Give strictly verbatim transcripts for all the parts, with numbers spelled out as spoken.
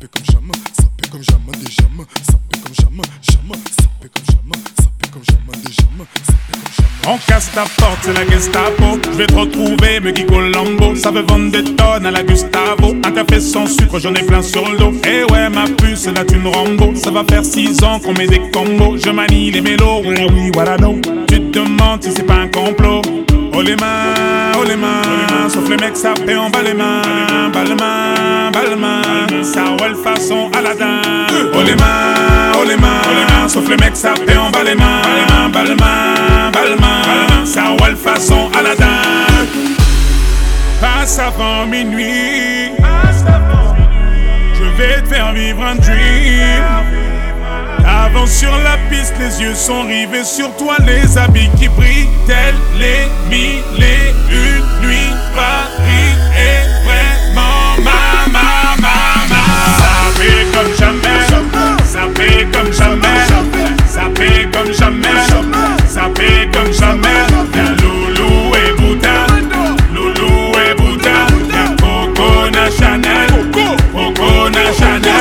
paie comme jamais, ça paie comme jamais des jamais, ça paie comme jamais, jamais, ça paie comme jamais, ça paie comme jamais des jamais, ça paie comme jamais. On casse ta porte, c'est la Gestapo. Je vais te retrouver, me Guy Colombo. Ça veut vendre des tonnes à la Gustavo. Un café sans sucre, j'en ai plein sur le dos. Eh ouais, ma puce, là tu me Rambo. Ça va faire six ans qu'on met des combos. Je manie les mélos, oui, oui, voilà, no. Tu te demandes si c'est pas un complot. Oh les mains, oh les mains, sauf les mecs ça fait en bas les mains. Bas les mains, bas les mains, ça roule façon Aladdin. Oh les mains, oh les mains, sauf les mecs ça fait en bas les mains. Bas les mains, bas les mains, ça roule façon Aladdin. Passe avant minuit, je vais te faire vivre un dream. Avance sur la piste, les yeux sont rivés sur toi, les habits qui brillent, tels les mille et une nuits. Paris est vraiment ma, ma, ma, ma. Ça fait comme jamais, ça fait comme jamais, ça fait comme jamais, ça fait comme jamais. Y'a Loulou et Bouddha, Loulou et Bouddha, y'a Coco na Chanel, Coco na Chanel.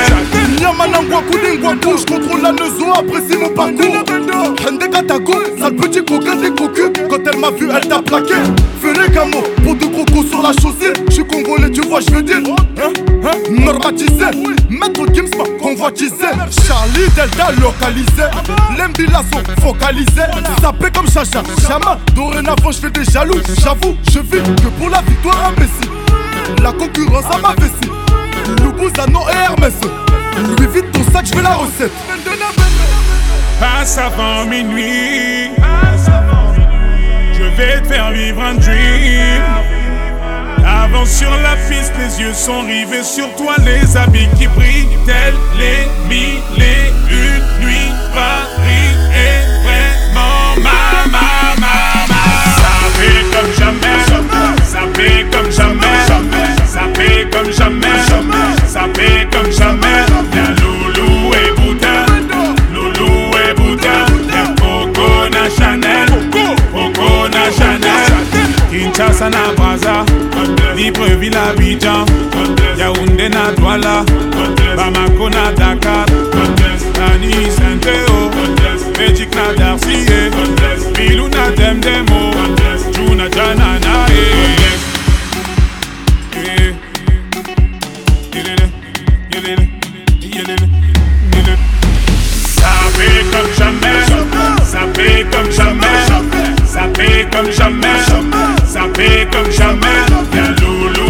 Je contrôle la neuzo, apprécie mon parcours. Hende Katago, sale petit coquin des cocus. Quand elle m'a vu, elle t'a plaqué. Fais les camos pour deux crocos sur la chaussée. J'suis congolais, tu vois, j'veux dire hein, hein, normatisé, maître Gims m'a convoitisé. Charlie Delta localisé, l'Mbila sont focalisés. Ça paie comme Chacha, Chama. Dorénavant j'fais des jaloux. J'avoue, je vis que pour la victoire imbécile. La concurrence à ma vessie. Loubouzanon et Hermès. Lui vite ton sac, je veux la recette. Passe avant minuit, je vais te faire vivre un dream. Avance sur la piste, les yeux sont rivés sur toi, les habits qui brillent, tels les mille et une nuits. Paris est vraiment ma, ma, ma, ma. Ça fait comme jamais, ça fait comme jamais, ça fait comme jamais, ça fait comme jamais. Y'a Loulou et Bouddha, Loulou et Bouddha, y'a Coco na Chanel, Coco na Chanel. Kinshasa na Brazza, Libreville à Abidjan, Yaoundé na Douala, Bamako na Dakar, Nani Saint-Théo, Magic na Darcy, Bilou na Demdemo, Juna Jana na eh. Ça fait comme jamais, ça fait comme jamais, ça fait comme jamais, ça fait comme jamais. Y'a Loulou